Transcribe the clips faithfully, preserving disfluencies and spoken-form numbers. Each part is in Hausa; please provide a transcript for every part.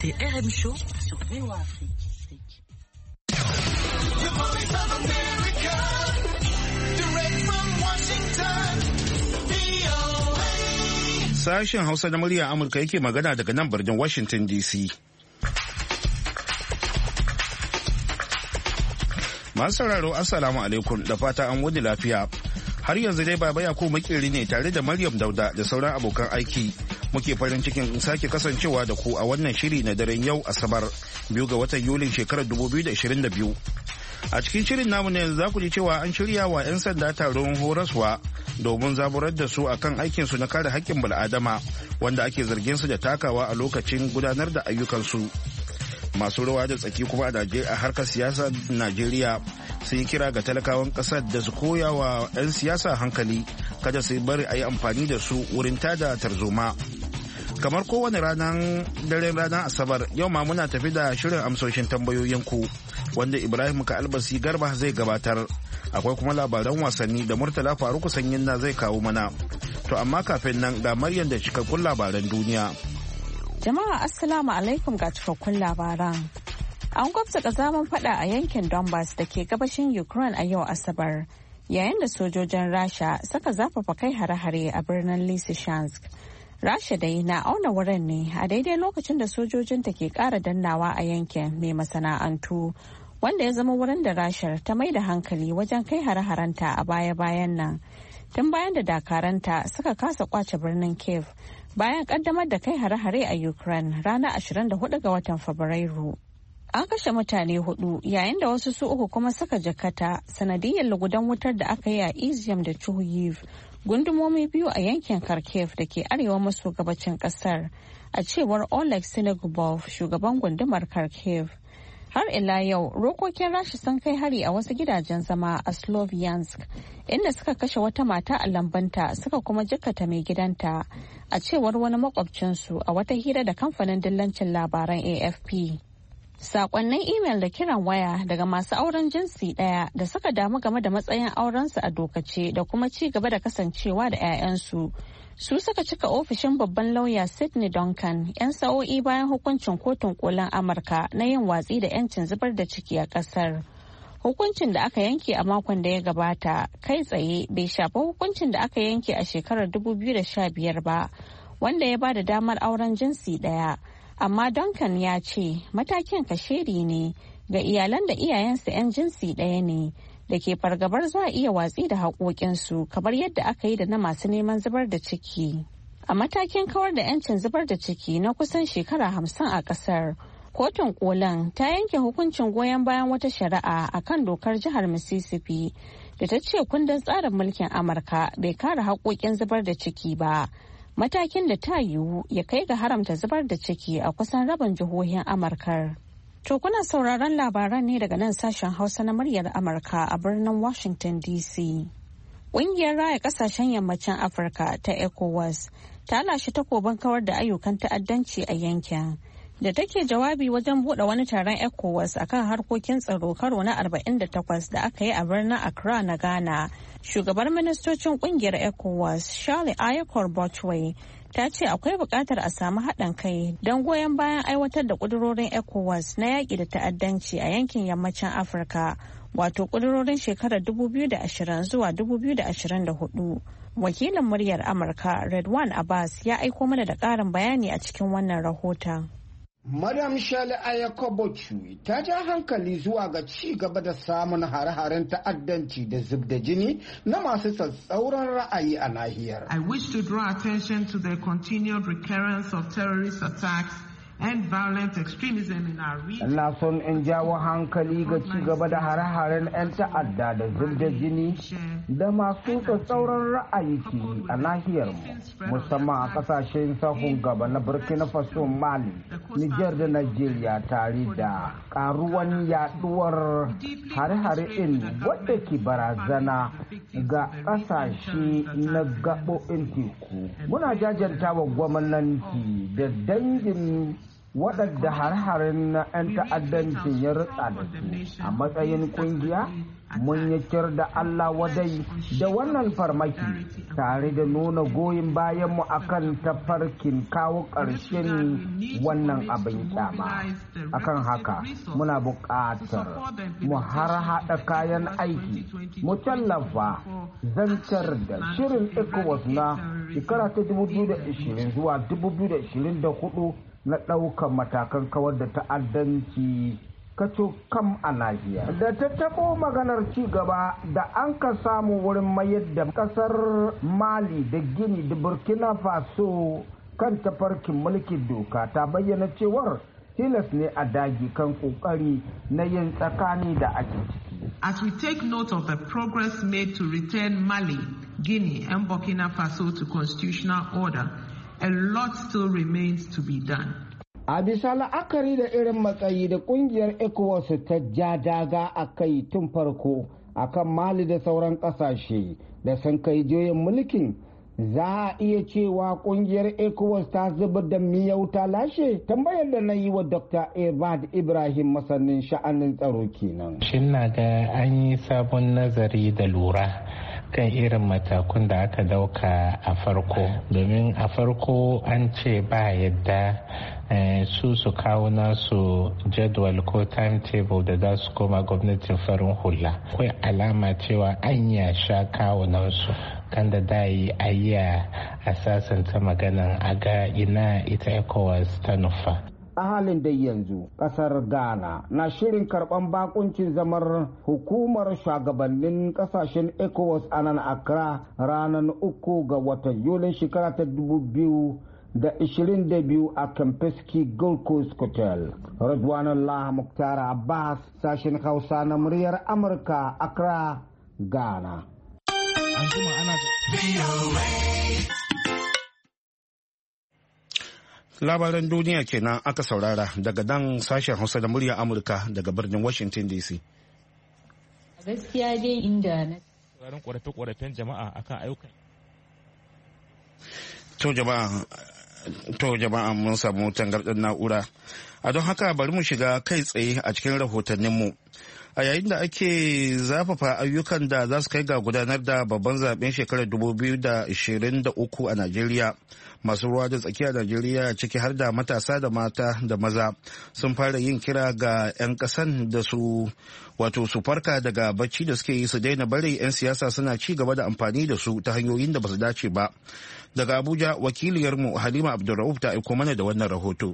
C'est R M Show sur V O A Afrique. Sashen Hausa na murya Amurka yake magana daga nan birnin Washington D C. Masu sauraro Assalamu alaikum da fata an wani lafiya. Har yanzu dai Baba Yakubu Makeri ne tare da Maryam Dauda da sauran abokan aiki. Muke farin cikin sake kasancewa da ku a wannan shiri na daren yau Asabar biyu ga watan Yulin shekarar dubu biyu da ashirin da biyu. A cikin shirin namu ne za ku ji cewa an shirya wa 'yan sanda taron horaswa domin zaburar da su akan aikinsu na kare haƙƙin bil'adama wanda ake zargin su da takawa a lokacin gudanar da ayyukansu. Masu rawa da tsaki kuma a harkar siyasa Najeriya sun yi kira ga talakawan ƙasar da su koya wa 'yan siyasa hankali kada su bari a yi amfani da su wurin tada tarzoma. Kamar kowane ranar daren ranar Asabar yau ma muna tafi da shirin amsoshin tambayoyinku wanda Ibrahim ka albasi garba zai gabatar. Akwai kuma labaran wasanni da Murtala Faruku Sanyin na zai kawo mana. To amma kafin nan ga Maryam da cikakkun labaran duniya. Jama'a Assalamu alaikum ga cikakkun labaran. An gwabza kazaman fada a yankin Donbass da ke gabashin Ukraine a yau Asabar, yayin da sojojin Rasha suka zafafa kai hare-hare a birnin Lysychansk. Rasha dai na auna wurin ne a daidai lokacin da sojojinta ke kara dannawa a yankin mai masana'antu, wanda ya zama wurin da Rashar ta mai da hankali wajen kai hare-harenta a baya-bayan nan. Tun bayan da dakaranta suka kasa kwace birnin Kiev bayan kaddamar da kai hare-hare a Ukraine ranar ashirin da hudu ga watan Fabrairu. An kashe mutane hudu yayin da wasu su uku kuma suka jakata sanadiyyar lugudan wutar da aka yi a Izium da Chuhuiv, gundumomi biyu a yankin Kharkiv da ke arewa maso gabacin kasar, a cewar Oleg Sinigubov, shugaban gundumar Kharkiv. Har ila yau, rokokin Rasha sun kai hari a wasu gidajen zama a Sloviansk, inda suka kashe wata mata a lambanta suka kuma jikkata mai gidanta, a cewar wani makwabcinsu a wata hira da kamfanin dillancin labaran A F P. Sakonnin imel da kiran waya daga masu auren jinsi ɗaya da suka damu game da matsayin aurensu a dokace da kuma ci gaba da kasancewa da 'ya'yansu su suka cika ofishin babban lauya Sidney Duncan 'yan sa'o'i bayan hukuncin kotun kolin Amurka na yin watsi da 'yancin zubar da ciki a ƙasar. Hukuncin da aka yanke a makon da ya gabata kai tsaye bai shafi hukuncin da aka yanke a shekarar dubu biyu da sha biyar ba, wanda ya ba da damar auren jinsi ɗaya. Amma Duncan ya ce matakin kashedi ne ga iyalan da iyayensu 'yan jinsi ɗaya ne da ke fargabar za a iya watsi da haƙoƙinsu kamar yadda aka yi da na masu neman zubar da ciki. A matakin kawar da 'yancin zubar da ciki na kusan shekara hamsin a ƙasar, kotun kolin ta yanke hukuncin goyon bayan wata shari'a a kan dokar jihar Mississippi da ta ce kundin tsarin mulkin Amurka bai kare haƙoƙin zubar da ciki ba. Matakin da ta yiwu ya kai ga haramta zubar da ciki a kusan rabin jihohin Amurkar. To kuna sauraron labaran ne daga nan sashen Hausa na muryar Amurka a birnin Washington D C. Ƙungiyar raya ƙasashen yammacin Afirka ta ECOWAS ta lashe takobin kawar da ayyukan ta'addanci a yankin. Da take jawabi wajen buɗe wani taron ECOWAS akan harkokin tsaro karo na arba'in da takwas da aka yi a birnin Accra na Ghana, shugabar ministocin kungiyar ECOWAS Charlie Ayakor Botchway ta ce akwai buƙatar a samu haɗin kai don goyon bayan aiwatar da ƙudurorin ECOWAS na yaƙi da ta'addanci a yankin yammacin Afirka, wato ƙudurorin shekarar dubu biyu da ashirin zuwa dubu biyu da ashirin da hudu. Wakilin muryar Amurka Redwan Abbas ya aiko mana da ƙarin bayani a cikin wannan rahoton. Madam Shali Ayakobochu ta ja hankali zuwa ga ci gaba da samun hare-haren ta'addanci da zub da jini na masu tsatsauran ra'ayi a nahiyar. I wish to draw attention to the continued recurrence of terrorist attacks and violent extremism in our region. Ina son in jawo hankali ga ci gaba da hare-haren 'yan ta'adda da zub da jini da masu tsatsauran ra'ayi ke a nahiyarmu, musamman a kasashen sahun gaba na Burkina Faso, Mali, Niger da Nigeria, tare da karuwan yaduwar hare-hare ɗin wadda ke barazana ga kasashe na gaɓoɓin teku. Muna jajanta wa gwamnati da dangin waɗanda har-harin na 'yan ta'addancin ya rutsa da su a matsayin ƙungiya mun yi kir da Allah wadai da wannan farmaki tare da nuna goyon bayanmu akan tafarkin kawo ƙarshen wannan abin kyama. Akan haka muna buƙatar mu har haɗa kayan aiki mu tallafa zancar da shirin ECOWAS na shekara ta dubu biyu da ashirin zuwa dubu biyu da ashirin da hudu na ɗaukar matakan kawar da ta'addanci kaco kam a Najeriya. Da ta taɓo maganar ci gaba da an ka samu wurin mayar da ƙasar Mali da Gini da Burkina Faso kan tafarkin mulkin doka ta bayyana cewar tilas ne a dagi kan ƙoƙari na yin tsakani da ake ciki. As we take note of the progress made to return Mali, Guinea and Burkina Faso to constitutional order, a lot still remains to be done. A bisa la'akari da irin matsayi da kungiyar ECOWAS ta ja daga a kai tun farko akan Mali da sauran kasashe da sun kai juyin mulkin, za a iya cewa kungiyar ECOWAS ta zubar da miyau ta lashe? Tambayar da na yi wa Doctor Ebad Ibrahim masanin sha'anin tsaro kenan. Shin na ga an yi sabon nazari da lura kan irin matakun da aka dauka a farko, domin a farko an ce ba yadda su su kawo nasu jadwal ko timetable da za su koma gwamnatin farin hula. Akwai alama cewa an ya sha kawo nasu kan da dayi ayya a sasanta maganan aga ina ita ECOWAS ta nufa. A halin da yanzu kasar Ghana na shirin karban bakuncin zamar hukumar shugabannin kasashen ECOWAS a nan Accra ranar uku ga watan Yulin shekara ta dubu biyu da ishirin da biyu a Kempinski Gold Coast Hotel. Radwanullah Muktar Abbas, sashen Hausa na muryar Amurka, Accra, Ghana. Labaran duniya kenan aka saurara daga nan sashen Hausa da murya Amurka daga birnin Washington D C. Gaskiya dai inda na tsarin ƙorafe-ƙorafen jama'a akan ayyukan. To jama'a, to jama'a mun samu tangarɗar na'ura. A don haka bari mu shiga kai tsaye a cikin rahotanninmu. A yayin da ake zafafa ayyukan da za su kai ga gudanar da babban zaben shekarar dubu biyu da ashirin da uku a Najeriya, masu ruwa da tsakiya Najeriya ciki har da matasa da mata da maza sun fara yin kira ga 'yan kasan da su wato su farka daga bacci da suke yi, su daina bari 'yan siyasa suna ci gaba da amfani da su ta hanyoyin da ba su dace ba. Daga Abuja, wakiliyarmu Halima Abdulrauf ta aiko mana da wannan rahoto.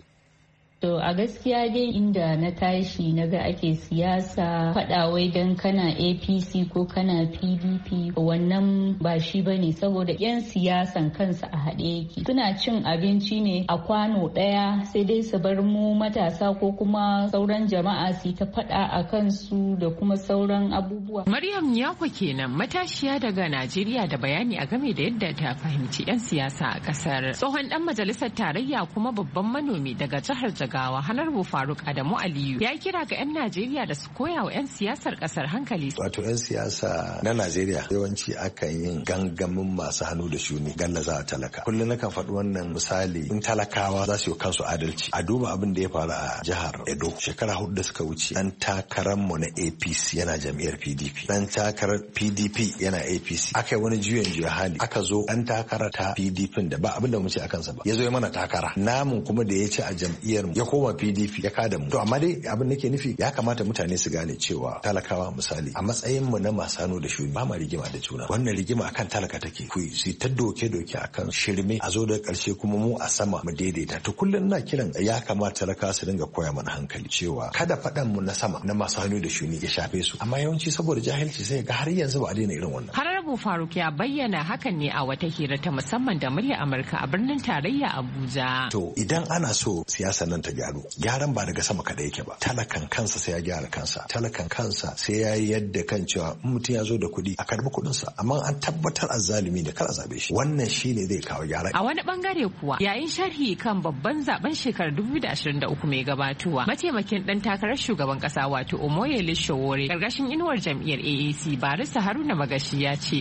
To a gaskiya dai inda na tashi na ga ake siyasa faɗa wai don kana A P C ko kana P D P, wannan ba shi ba ne, saboda 'yan siyasan kansa a haɗe yake. Suna cin abinci ne a kwano ɗaya, sai dai su bar mu matasa ko kuma sauran jama'a su ta faɗa a kansu da kuma sauran abubuwa. Maryam Yako kenan, matashiya daga Najeriya, da bayani a game da yadda ta fahimci 'yan siyasa a ƙasar. Tsohon ɗan majalisar tarayya kuma babban manomi daga jihar Gawa Honorable Faruk Adamu Aliyu ya kira ga 'yan Najeriya da su koya wa 'yan siyasar kasar hankali. Wato 'yan siyasa na Najeriya yawanci akan yin gangamin masu hannu da shuni gallaza a talaka. Kullum nakan faɗi wannan misali, in talakawa za su yi kansu adalci. A duba abin da ya faru a jihar Edo shekara hudu da suka wuce. Dan takarar mu na A P C yana jam'iyyar P D P. Dan takarar P D P yana A P C. Aka yi wani juyin juya hali. Aka zo dan takarar ta P D P da ba abin da mu ce akan sa ba. Ya zo ya mana takara. Namun kuma da ya ci a jam'iyyar mu ya koma P D P ya kada mu. To amma dai abin nake nufi, ya kamata mutane su gane cewa talakawa misali a matsayin mu na masu hannu da shuni ba ma rigima da juna. Wannan rigima akan talaka take. Ku su ta doke doke akan shirme, a zo da karshe kuma mu a sama mu daidaita. To kullum ina kiran ya kamata talakawa su dinga koya mana hankali cewa kada faɗan mu na sama na masu hannu da shuni ya shafe su. Amma yawanci saboda jahilci sai ga har yanzu ba a daina irin wannan. Honorable Faruk ya bayyana hakan ne a wata hira ta musamman da murya Amurka a birnin tarayya Abuja. To idan ana so siyasa nan ta gyaru, gyaran ba daga sama kada yake ba. Talakan kansa sai ya gyara kansa. Talakan kansa sai ya yi yadda kan cewa in mutum ya zo da kuɗi a karbi kuɗinsa, amma an tabbatar azzalumi da kar a zabe shi. Wannan shine zai kawo gyara. A wani bangare kuwa, yayin sharhi kan babban zaben shekarar dubu da ashirin da uku mai gabatuwa, mataimakin dan takarar shugaban kasa wato Omoyele Sowore gargashin inuwar jam'iyyar A A C Barista Haruna Magashi ya ce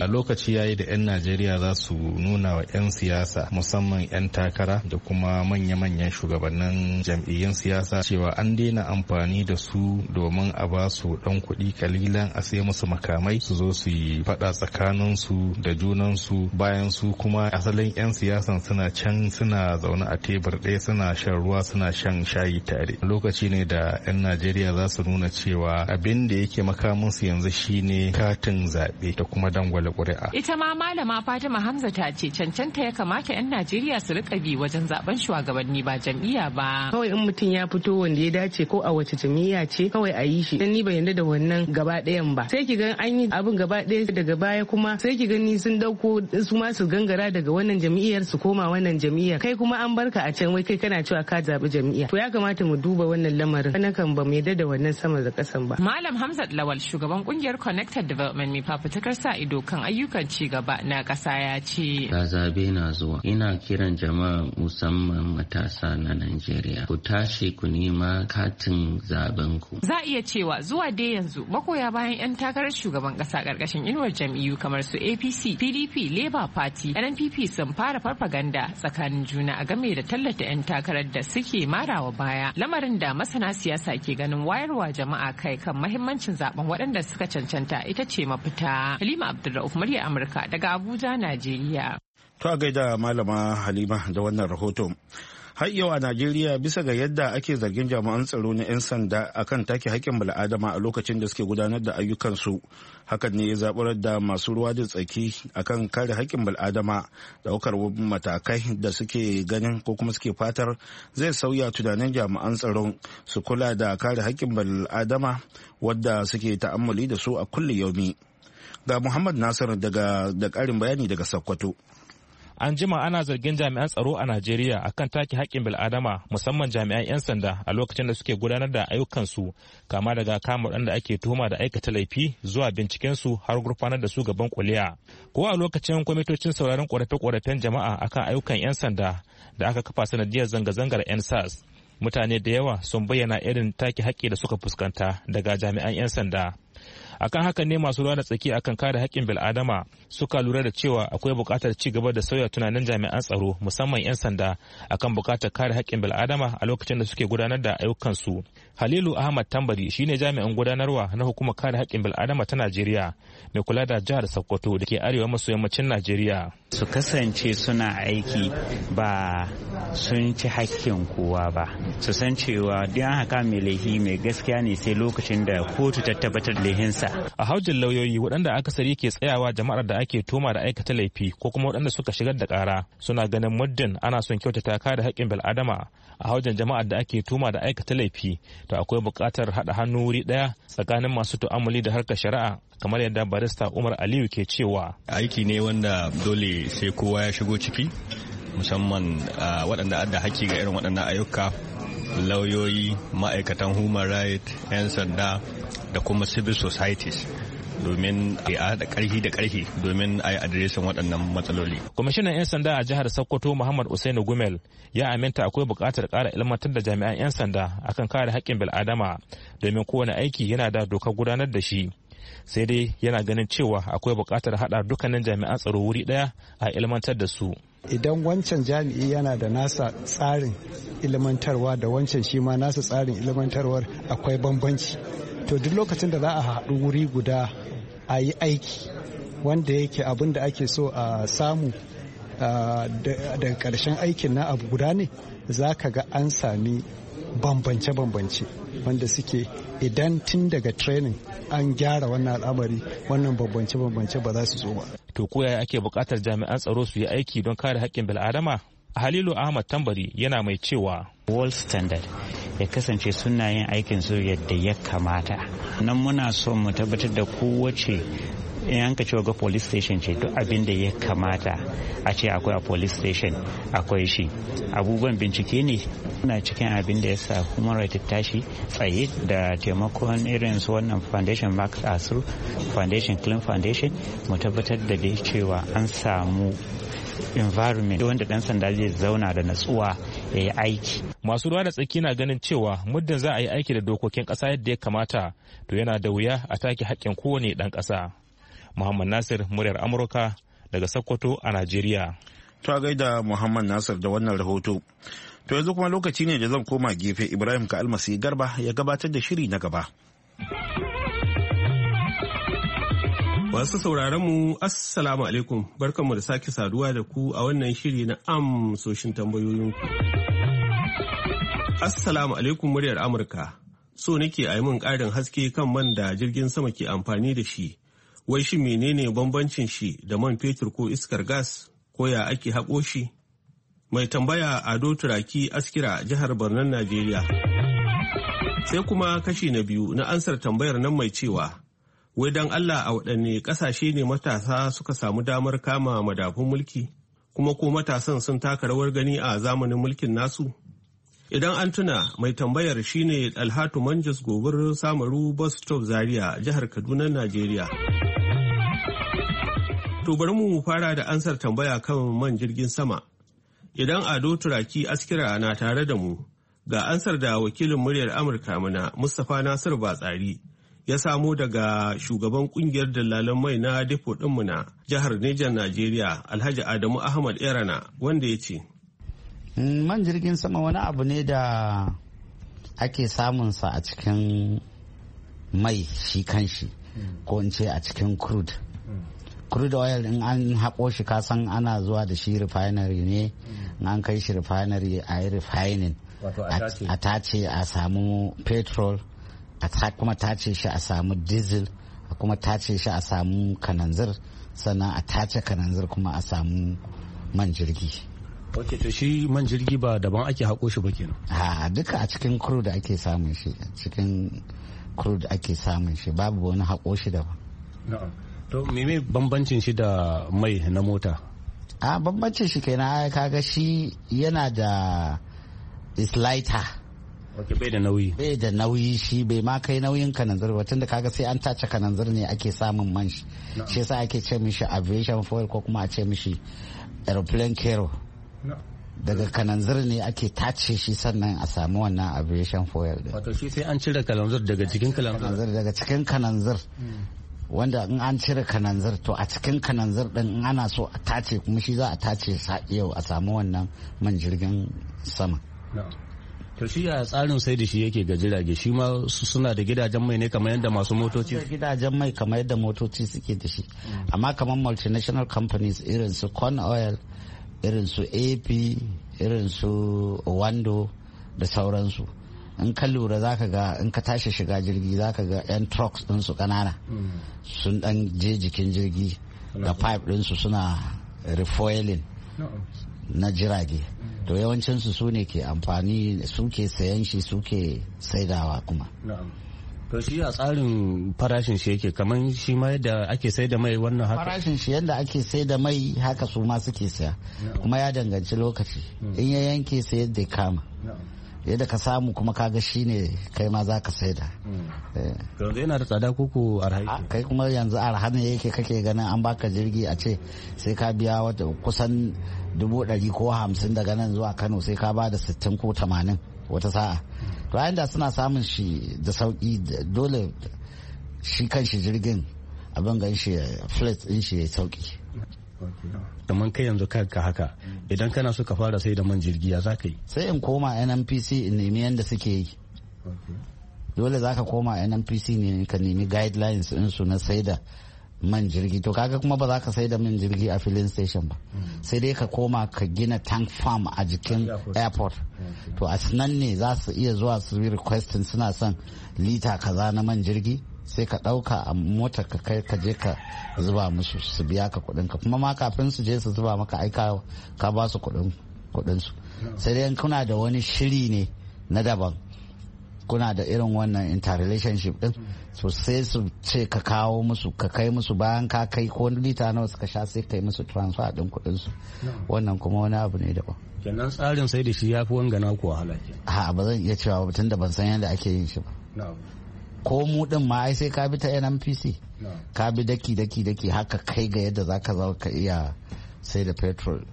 lokaci yayi da 'yan Najeriya za su nuna wa 'yan siyasa musamman 'yan takara da kuma manya-manyan shugabannin jam'iyyun siyasa cewa an daina amfani da su domin a ba su dan kuɗi kalilan a sai musu makamai su zo su yi faɗa tsakaninsu da junansu bayan su kuma asalin 'yan siyasan suna can suna zaune a tebur ɗaya suna shan ruwa suna shan shayi tare. Lokaci ne da 'yan Najeriya za su nuna cewa abin da yake makaminsu yanzu shine katin zaɓe da kuma dangwale ƙuri'a. Ita ma malama Fatima Hamza ta ce cancanta ya kamata 'yan Najeriya su rika bi wajen zaben shugabanni ba jam'iyya ba. Kawai in mutum ya fito wanda ya dace ko a wace jam'iyya ce kawai a yi shi. Dan ni ban yarda da wannan gaba ɗayan ba. Sai ki ga an yi abin gaba ɗaya daga baya kuma sai ki gani sun dauko su ma su gangara daga wannan jam'iyyar su koma wannan jam'iyyar. Kai kuma an barka a can wai kai kana cewa ka zabi jam'iyya. To ya kamata mu duba wannan lamarin. Kana kan ba mu yarda da wannan sama da kasan ba. Malam Hamzat Lawal shugaban kungiyar Connected Development mai fafutukar sa ido kan ayyukan ci gaba na ƙasa ya ce. Ga zabe na zuwa. Ina kiran jama'a musamman matasa na Najeriya. Ku tashi ku nema katin zaben ku. Za iya cewa zuwa dai yanzu makoya bayan 'yan takarar shugaban ƙasa ƙarƙashin inuwar jam'iyyu kamar su A P C, P D P, Labour Party, N P P sun fara farfaganda tsakanin juna a game da tallata 'yan takarar da suke marawa baya. Lamarin da masana siyasa ke ganin wayarwa jama'a kai kan mahimmancin zaben waɗanda suka cancanta ita ce mafita. Halima Abdulrauf murya Amurka daga Abuja, Najeriya. To a gaida malama Halima da wannan rahoton. Har yau a Najeriya bisa ga yadda ake zargin jami'an tsaro na 'yan sanda akan take haƙƙin bala'adama a lokacin da suke gudanar da ayyukansu. Hakan ne ya zaburar da masu ruwa da tsaki akan kare haƙƙin bal'adama ɗaukar matakai da suke ganin ko kuma suke fatar zai sauya tunanin jami'an tsaron su kula da kare haƙƙin bal'adama wadda suke ta'ammali da su a kulli yaumi. Ga Muhammad Nasir daga da ƙarin bayani daga Sokoto. An jima ana zargin jami'an tsaro a Najeriya akan take haƙƙin bil'adama musamman jami'an 'yan sanda a lokacin da suke gudanar da ayyukansu kama daga kama waɗanda ake tuhuma da aikata laifi zuwa bincikensu har gurfanar da su gaban kuliya. Ko a lokacin kwamitocin sauraron ƙorafe-ƙorafen jama'a akan ayyukan 'yan sanda da aka kafa sanadiyar zanga-zangar 'yan S A S, mutane da yawa sun bayyana irin take haƙƙi da suka fuskanta daga jami'an 'yan sanda. Akan haka ne masu ruwa da tsaki akan kare haƙƙin bil'adama suka lura da cewa akwai buƙatar ci gaba da sauya tunanin jami'an tsaro musamman 'yan sanda akan buƙatar kare haƙƙin bil'adama a lokacin da suke gudanar da ayyukansu. Halilu Ahmad Tambari shine jami'in gudanarwa na hukumar kare haƙƙin bil'adama ta Najeriya mai kula da jihar Sokoto da ke arewa maso yammacin Najeriya. Su kasance suna aiki ba sun ci haƙƙin kowa ba. Su san cewa duk an haka mai laifi mai gaskiya ne sai lokacin da kotu ta tabbatar da laifinsa. A haujin lauyoyi waɗanda akasari ke tsayawa jama'ar da ake toma da aikata laifi ko kuma waɗanda suka shigar da ƙara suna ganin muddin ana son kyautata kare haƙƙin bil'adama a haujin jama'ar da ake toma da aikata laifi to akwai buƙatar haɗa hannu wuri ɗaya tsakanin masu tu'ammali da harkar shari'a kamar yadda barista Umar Aliyu ke cewa. Aiki ne wanda dole sai kowa ya shigo ciki musamman waɗanda adda haƙƙi ga irin waɗannan ayyuka, lauyoyi, ma'aikatan human rights, 'yan sanda da kuma civil societies domin a haɗa ƙarfi da ƙarfi domin a yi adiresin waɗannan matsaloli. Kwamishinan 'yan sanda a jihar Sokoto Muhammad Usainu Gumel ya aminta akwai buƙatar ƙara ilmantar da jami'an 'yan sanda akan kare haƙƙin bil'adama domin kowane aiki yana da dokar gudanar da shi. Sai dai yana ganin cewa akwai buƙatar haɗa dukkanin jami'an tsaro wuri ɗaya a ilmantar da su. Idan wancan jami'i yana da nasa tsarin ilmantarwa da wancan shi ma nasa tsarin ilmantarwar akwai bambanci. To duk lokacin da za a haɗu wuri guda a yi aiki wanda yake abin da ake so a samu daga ƙarshen aikin na abu guda ne za ka ga an sami bambance-bambance wanda suke idan tun daga training an gyara wannan al'amari wannan bambance-bambance ba za su zo ba. To ko yaya ake buƙatar jami'an tsaro su yi aiki don kare haƙƙin bil'adama? Halilu Ahmad Tambari yana mai cewa World Standard ya kasance suna yin aikin su yadda ya kamata. Nan muna so mu tabbatar da kowace in ka cewa ga police station ce duk abin da ya kamata a ce akwai a police station akwai shi. Abubuwan bincike ne na cikin abin da ya sa human rights tashi tsaye da taimakon irin su wannan foundation Max Asru Foundation Clean Foundation mu tabbatar da dai cewa an samu environment wanda dan sanda zai zauna da natsuwa ya yi aiki. Masu ruwa da tsaki na ganin cewa muddin za a yi aiki da dokokin ƙasa yadda ya kamata to yana da wuya a take haƙƙin kowane ɗan ƙasa. Muhammad Nasir muryar Amurka daga Sokoto a Najeriya. Ta gaida Muhammad Nasir da wannan rahoto. To yanzu kuma lokaci ne da zan koma gefe Ibrahim ka almasi Garba ya gabatar da shiri na gaba. Masu sauraron mu Assalamu alaikum, barkanmu da sake saduwa da ku a wannan shiri na amsoshin tambayoyinku. Assalamu alaikum muryar Amurka. So nake a yi min ƙarin haske kan man da jirgin sama ke amfani da shi. Wai shi menene bambancin shi da man fetur ko iskar gas, ko ya ake haƙo shi? Mai tambaya Ado Turaki Askira, jihar Borno, Najeriya. Sai kuma kashi na biyu na ansar tambayar nan mai cewa, wai don Allah a waɗanne ƙasashe ne matasa suka samu damar kama madafun mulki, kuma ko matasan sun taka rawar gani a zamanin mulkin nasu? Idan an tuna, mai tambayar shine Alhatu Manjas Gobir Samaru Bus Stop Zaria, jihar Kaduna, Najeriya. To bari mu fara da ansar tambaya kan man jirgin sama. Idan Ado Turaki Askira na tare da mu, ga ansar da wakilin muryar Amurka muna Mustapha Nasir Batsari ya samo daga shugaban kungiyar dalalan mai na depo ɗinmu na jihar Nijar, Najeriya, Alhaji Adamu Ahmad Erana, wanda ya ce. Man jirgin sama wani abu ne da ake samunsa a cikin mai shi kanshi, ko in ce a cikin crude. Crude oil in an haƙo shi kasan ana zuwa da shi refinery ne, in an kai shi refinery a yi refining, a tace a samu petrol, a kuma tace shi a samu diesel, a kuma tace shi a samu kananzir, sannan a tace kananzir kuma a samu man jirgi. Ok, to shi man jirgi ba daban ake haƙo shi ba kenan? A duka a cikin crude ake samun shi, cikin crude ake samun shi, babu wani haƙo shi daban. Na'am. To meme bambancin shi da mai na mota? A bambancin shi kenan kaga shi yana da is lighter. Ok, bai da nauyi. Bai da nauyi, shi bai ma kai nauyin kananzir ba, tunda kaga sai an tace kananzir ne ake samun man shi. Shi yasa ake ce mishi aviation fuel ko kuma a ce mishi aeroplane kero. Daga kananzir ne ake tace shi sannan a samu wannan aviation fuel. Wato shi sai an cire kananzir daga cikin kananzir. Daga cikin kananzir. Wanda in an cire kananzir, to a cikin kananzir din in ana so a tace kuma shi za a tace yau a samu wannan man jirgin sama. To shi a tsarin sai da shi yake ga jirage, shi ma suna da gidajen mai ne kamar yadda masu motoci? Gidajen mai kamar yadda motoci suke da shi, amma kamar multinational companies irin su Corn Oil, irin su A P, irin su Wando da sauransu. In ka lura za ka ga in ka tashi shiga jirgi za ka ga 'yan trucks ɗinsu ƙanana sun ɗan je jikin jirgi da pipe ɗinsu suna refueling na jirage. To yawancinsu su ne ke amfani, suke sayan shi, suke saidawa kuma. To shi a tsarin farashin shi yake kamar shi ma yadda ake sai da mai wannan haka? Farashin shi yadda ake sai da mai haka su ma suke saya, kuma ya danganci lokaci. In ya yanke sai yadda kama. Yadda ka samu kuma kaga shi ne kai ma za ka saida. Yanzu yana da tsada koko arha yake? Kai kuma yanzu arha ne yake, kake ganin an baka jirgi a ce sai ka biya wata kusan dubu ɗari ko hamsin daga nan zuwa Kano, sai ka ba da sittin ko tamanin wata sa'a. To yayin da suna samun shi da sauki, dole shi kan shi jirgin abin gan shi flat din shi ya sauki. Kamar kai yanzu kanka haka, idan kana so ka fara sai da man jirgi ya za ka yi? Sai in koma N N P C in nemi yadda suke yi. Dole za ka koma N N P C ne ka nemi guidelines su na sai da man jirgi. To kaga kuma ba za ka sai da man jirgi a filin station ba, sai dai ka koma ka gina tank farm a jikin airport. To a nan ne za su iya zuwa su yi requesting suna son lita kaza na man jirgi, sai ka ɗauka a mota ka kai ka je ka zuba musu, su biya ka kuɗin ka. Kuma ma kafin su je su zuba maka aika ka ba su kuɗin su. Sai dai kuna da wani shiri ne na daban, kuna da irin wannan interrelationship din, so sai su ce ka kawo musu, ka kai musu, bayan ka kai ko lita nawa suka sha sai kai musu transfer din kuɗin su. Wannan kuma wani abu ne daban. Kenan tsarin sai da shi ya fi wangana ko wahala ke? Ha, ba zan iya cewa ba tun da ban san yadda ake yin shi ba. Ko mu din ma ai sai ka bi ta N N P C, ka bi daki daki daki haka kai ga yadda zaka zo ka iya sai da petrol.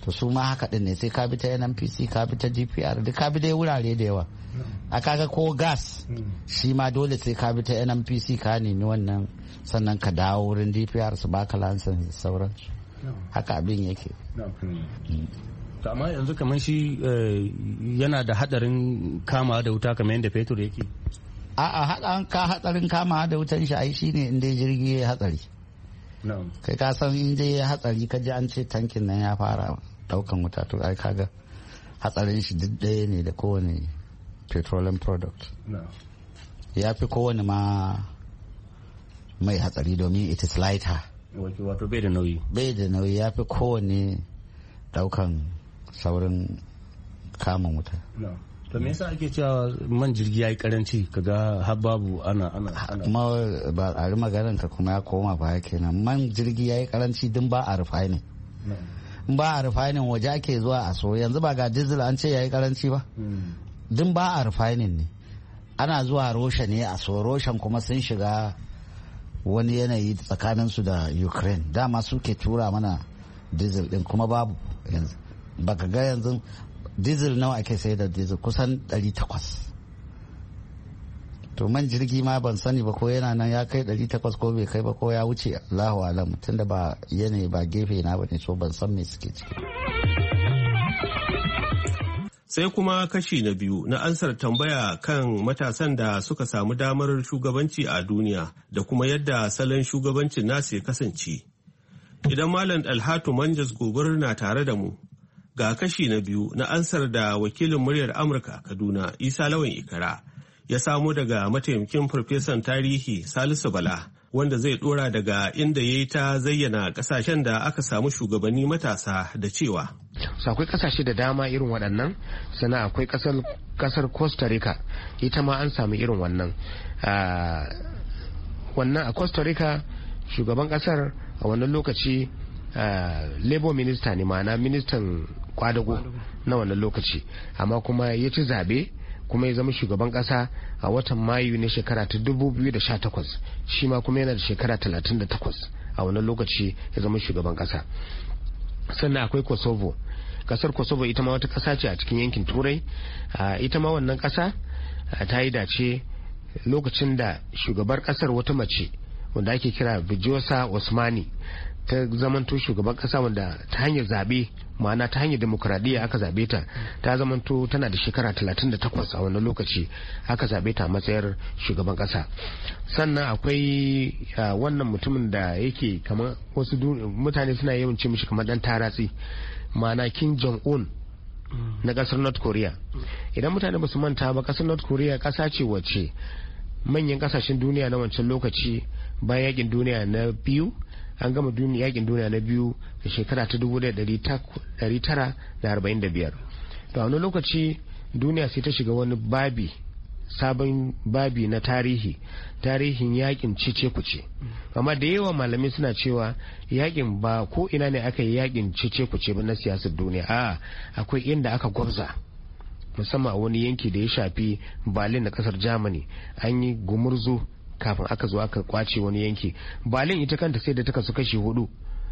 to su ma haka din ne sai ka bi ta N N P C ka bi ta G P R duk ka bi dai wurare da yawa. A kaga ko gas shi ma dole sai ka bi ta N N P C ka nemi wannan sannan ka dawo wurin D P R su baka lansan sauransu haka abin yake. amma yanzu kamar shi yana da hadarin kama da wuta kamar yadda fetur yake. A'a haɗan ka hatsarin kama da wutan shi ai shine inda jirgi ya hatsari. Kai ka san inda ya hatsari ka ji an ce tankin nan ya fara daukan wuta to ai kaga hatsarin shi duk ɗaya ne da kowane petroleum product. Ya fi kowane ma mai hatsari domin it is lighter. Wato bai da nauyi. Bai da nauyi ya fi kowane daukan saurin kamun wuta. To me yasa ake cewa man jirgi yayi karanci kaga har babu ana ana kuma ba a ri maganar ka kuma ya koma baya kenan man jirgi yayi karanci din ba a refining. Ba a refining waje ake zuwa a so yanzu ba ga diesel an ce yayi karanci ba. Din ba a refining ne ana zuwa Russia ne a so Russia kuma sun shiga wani yanayi tsakanin su da Ukraine dama suke tura mana diesel din kuma babu yanzu baka ga yanzu diesel nawa ake sai da diesel kusan ɗari takwas to man jirgi ma ban sani ba ko yana nan ya kai ɗari takwas ko bai kai ba ko ya wuce Allahu alam tunda ba yanayi ba gefe na bane so ban san me suke ciki. Sai kuma kashi na biyu na ansar tambaya kan matasan da suka samu damar shugabanci a duniya da kuma yadda salon shugabancin nasu ya kasance. Idan Malam Dalhatu Manjas Gobir na tare da mu, ga kashi na biyu na ansar da wakilin muryar Amurka a Kaduna Isa Lawan Ikara ya samo daga mataimakin farfesan tarihi Salisu Bala wanda zai dora daga inda ya yi ta zayyana kasashen da aka samu shugabanni matasa da cewa. Akwai kasashe da dama irin waɗannan sannan akwai kasar Costa Rica ita ma an samu irin wannan. Wannan a Costa Rica shugaban kasar a wannan lokaci labor minister ne ma'ana ministan kwadago na wannan lokaci amma kuma ya ci zabe kuma ya zama shugaban kasa a watan mayu na shekara ta dubu biyu da sha takwas shi ma kuma yana da shekara talatin da takwas a wannan lokaci ya zama shugaban kasa. Sannan akwai Kosovo, kasar Kosovo ita ma wata kasa ce a cikin yankin turai. Ita ma wannan kasa ta yi dace lokacin da shugabar kasar wata mace wanda ake kira Vjosa Osmani ta zamanto shugaban kasa wanda ta hanyar zabe ma'ana ta hanyar demokradiyya aka zabe ta ta zamanto tana da shekara talatin da takwas a wannan lokaci aka zabe ta a matsayar shugaban kasa. Sannan akwai wannan mutumin da yake kamar wasu mutane suna yawan ce mishi kamar dan taratsi ma'ana Kim Jong-un na kasar North Korea. Idan mutane ba su manta ba kasar North Korea kasa ce wacce manyan kasashen duniya na wancan lokaci bayan yakin duniya na biyu an gama duniya yakin duniya na biyu da shekara ta dubu ɗari tara da arba'in da biyar. To a wani lokaci duniya sai ta shiga wani babi sabon babi na tarihi tarihin yakin cece kuce amma da yawa malamai suna cewa yakin ba ko ina ne aka yi yakin cece kuce ba na siyasar duniya a akwai inda aka gwabza musamman a wani yanki da ya shafi Berlin na kasar Germany an yi gumurzu kafin aka zo aka kwace wani yanki. Berlin ita kanta sai da ta kasu kashi hudu,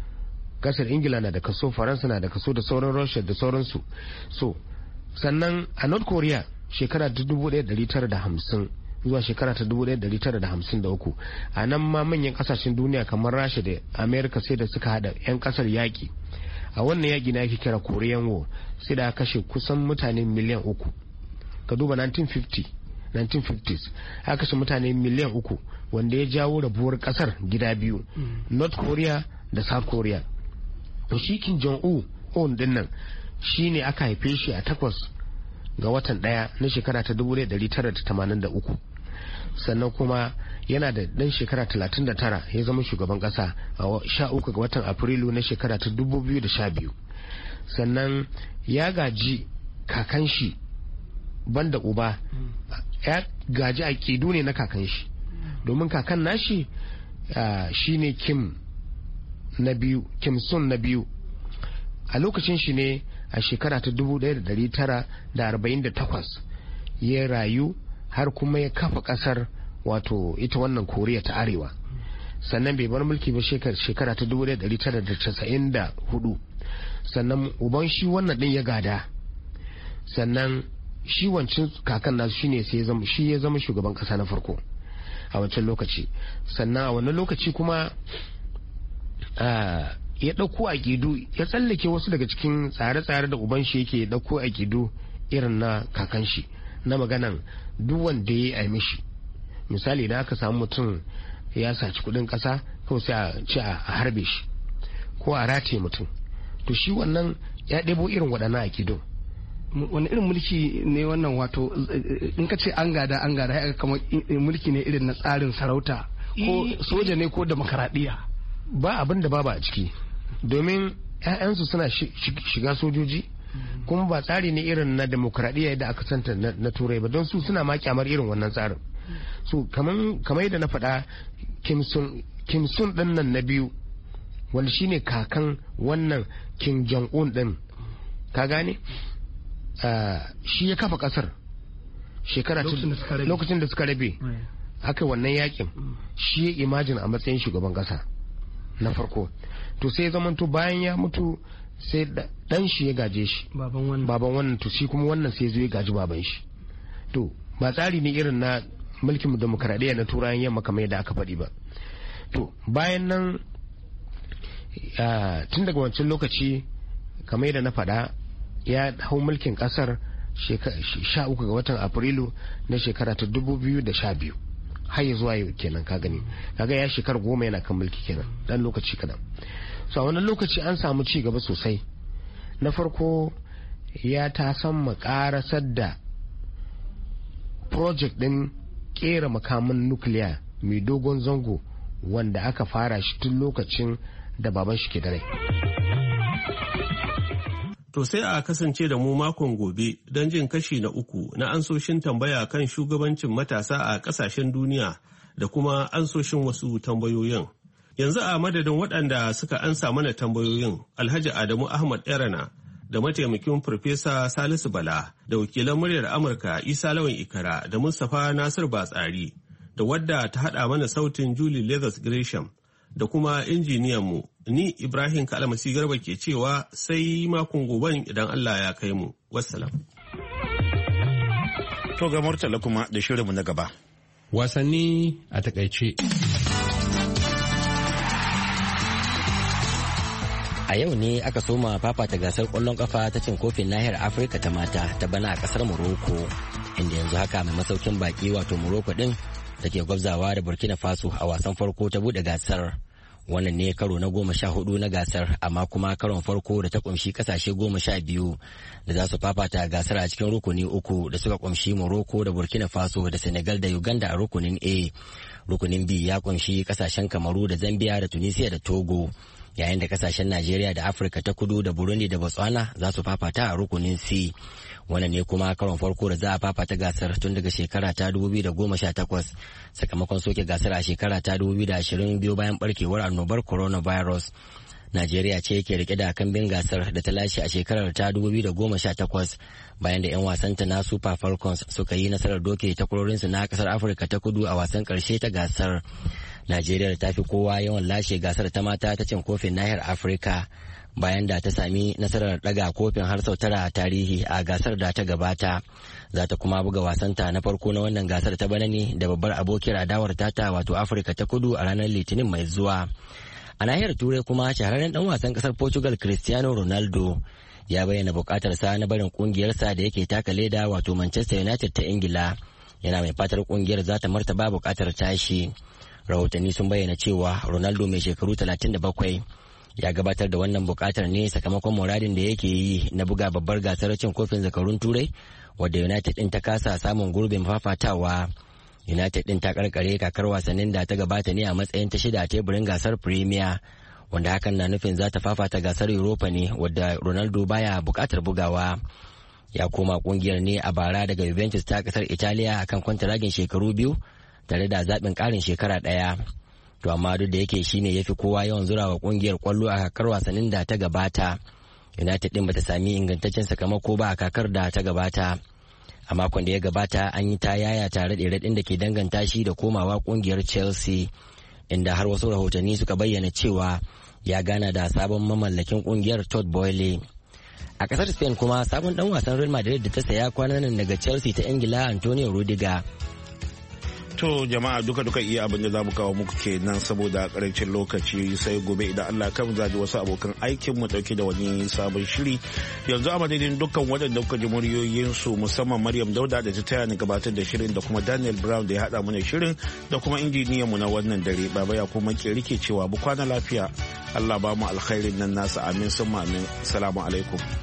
kasar Ingila na da kaso, Faransa na da kaso da sauran Russia da sauransu. So sannan a North Korea shekara ta dubu ɗaya da ɗari tara da hamsin zuwa shekara ta dubu ɗaya da ɗari tara da hamsin da uku a nan ma manyan kasashen duniya kamar Rasha da America sai da suka hada yan kasar yaki. A wannan yaki na ake kira Korean War sai da kashe kusan mutane miliyan uku. Ka duba nineteen fifty nineteen fifties aka kashe mutane miliyan uku wanda ya jawo rabuwar kasar gida biyu, North Korea da South Korea. To shi Kim Jong-un din nan shi ne aka haife shi a takwas ga watan daya na shekara ta dubu ɗaya da ɗari tara da tamanin da uku. Sannan kuma yana da dan shekara talatin da tara ya zama shugaban kasa a sha uku ga watan Afrilu na shekara ta dubu biyu da sha biyu. Sannan ya gaji kakan shi banda uba, ya gaji aƙidu ne na kakan shi domin kakan nashi shi ne Kim na biyu, Kim Sun na biyu. A lokacin shi ne a shekara ta dubu ɗaya da ɗari tara da arba'in da takwas ya rayu har kuma ya kafa kasar wato ita wannan Koriya ta Arewa. Sannan bai bar mulki ba shekara ta dubu ɗaya da ɗari tara da casa'in da hudu sannan uban shi wannan din ya gada, sannan shi wancan kakan nasu shine sai ya zama shi ya zama shugaban kasa na farko a wancan lokaci. Sannan a wannan lokaci kuma ya dauko aƙidu, ya tsallake wasu daga cikin tsare-tsare da uban shi yake dauko aƙidu irin na kakan shi na maganan duk wanda ya yi mishi. Misali idan aka samu mutum ya saci kudin kasa kawai sai a ce a harbe shi ko a rataye mutum, to shi wannan ya ɗebo irin waɗannan aƙidu. Wani irin mulki ne wannan? Wato in ka ce an gada an gada ya kama mulki ne irin na tsarin sarauta ko soja ne ko demokaradiyya? Ba abin da babu a ciki, domin 'ya'yansu suna shiga sojoji kuma ba tsari ne irin na demokaradiyya da aka santa na turai ba, don su suna ma kyamar irin wannan tsarin. So kamar yadda na faɗa, Kim Sun ɗin nan na biyu wanda shine kakan wannan Kim Jong-un ɗin, ka gane? Uh, shi ya kafa kasar shekara lokacin da suka rabe aka wannan yakin, shi ya imajin a matsayin shugaban kasa na farko. To sai zamanto bayan ya mutu sai dan shi ya gaje shi, baban wannan, to shi kuma wannan sai zo ya gaji baban shi. To ba tsari ne irin na mulkin demokradiyya na turayen yamma kamar yadda aka faɗi ba. To bayan nan uh, tun daga wancan lokaci kamar yadda na faɗa ya hau mulkin kasar sha uku ga watan Afrilu na shekara ta dubu biyu da sha biyu har ya zuwa yau kenan, ka gani, kaga ya shekar goma yana kan mulki kenan, dan lokaci kadan. So a wannan lokaci an samu ci gaba sosai. Na farko ya ta san makarasar da project din kera makamin nukiliya mai dogon zango wanda aka fara shi tun lokacin da baban shi ke da rai. To sai a kasance da mu makon gobe don jin kashi na uku na ansoshin tambaya kan shugabancin matasa a kasashen duniya da kuma ansoshin wasu tambayoyin. Yanzu a madadin waɗanda suka ansa mana tambayoyin, Alhaji Adamu Ahmad Erana da mataimakin Farfesa Salisu Bala da wakilan muryar Amurka Isa Lawan Ikara da Mustapha Nasir Batsari da wadda ta haɗa mana sautin Julie Leathers Gresham da kuma injiniyanmu, ni Ibrahim Kalmasi Garba ke cewa sai makon goben idan Allah ya kai mu. Wassalam. To ga Murtala kuma da shirinmu na gaba. Wasanni a takaice. A yau ne aka soma fafata gasar ƙwallon ƙafa ta cin kofin nahiyar Afirka ta mata ta bana a ƙasar Morocco, inda yanzu haka mai masaukin baki wato Morocco din da ke gwabzawa da Burkina Faso a wasan farko ta bude gasar. Wannan ne karo na goma sha hudu na gasar, amma kuma karon farko da ta kumshi kasashe goma sha biyu da za su fafata gasar a cikin rukuni uku da suka kumshi Morocco da Burkina Faso da Senegal da Uganda a rukunin A. Rukunin B ya kumshi kasashen Kamaru da Zambia da Tunisia da Togo, yayin da kasashen Najeriya da Afirka ta Kudu da Burundi da Botswana za su fafata a rukunin C. Wannan ne kuma karon farko da za a fafata gasar tun daga shekara ta dubu biyu da goma sha takwas sakamakon soke gasar a shekara ta dubu biyu da ashirin biyu bayan barkewar annobar coronavirus. Najeriya ce ke rike da kambin gasar da ta lashe a shekarar ta dubu biyu da goma sha takwas bayan da 'yan wasanta na Super Falcons suka yi nasarar doke takwarorinsu na kasar Afirka ta Kudu a wasan karshe ta gasar. Najeriya ta fi kowa yawan lashe gasar ta mata ta cin kofin nahiyar Afirka bayan da ta sami nasarar daga kofin har sau tara a tarihi a gasar da ta gabata. Za ta kuma buga wasanta na farko na wannan gasar ta bana ne da babbar abokiyar adawar tata wato Afirka ta Kudu a ranar Litinin mai zuwa. A nahiyar Turai kuma shahararren dan wasan kasar Portugal Cristiano Ronaldo ya bayyana bukatarsa na barin kungiyarsa da yake taka leda wato Manchester United ta Ingila. Yana mai fatar kungiyar za ta martaba bukatar tashi. Rahotanni sun bayyana cewa Ronaldo mai shekaru talatin da bakwai ya gabatar da wannan bukatar ne sakamakon muradin da yake yi na buga babbar gasar cin kofin zakarun Turai wadda United din ta kasa samun gurbin fafatawa. United din ta karkare kakar wasannin da ta gabata ne a matsayin ta shida a teburin gasar Premier, wanda hakan na nufin za ta fafata gasar Europa ne wadda Ronaldo baya bukatar bugawa. Ya koma kungiyar ne a bara daga Juventus ta kasar Italiya akan kwantaragin shekaru biyu tare da zaɓin ƙarin shekara ɗaya. To amma duk da yake shine ya fi kowa yawan zurawa kungiyar kwallo a kakar wasannin da ta gabata, United din bata sami ingantaccen sakamako ba a kakar da ta gabata. A makon da ya gabata an yi ta yaya tare da raɗin da ke danganta shi da komawa kungiyar Chelsea, inda har wasu rahotanni suka bayyana cewa ya gana da sabon mamallakin kungiyar Todd Boehly. A kasar Spain kuma sabon dan wasan Real Madrid da ta saya kwanan nan daga Chelsea ta Ingila Antonio Rudiger. To jama'a duka-duka iya abin da za mu kawo muku kenan saboda karancin lokaci, sai gobe idan Allah kan zaji wasu abokan aikin mu dauke da wani sabon shiri. Yanzu a madadin dukkan waɗanda kuka ji muryoyinsu musamman Maryam Dauda da ta taya ni gabatar da shirin da kuma Daniel Brown da ya haɗa mana shirin da kuma injiniyan mu na wannan dare Baba ya kuma ke rike cewa bu kwana lafiya. Allah ba mu alkhairin nan nasa, amin summa amin. Assalamu alaikum.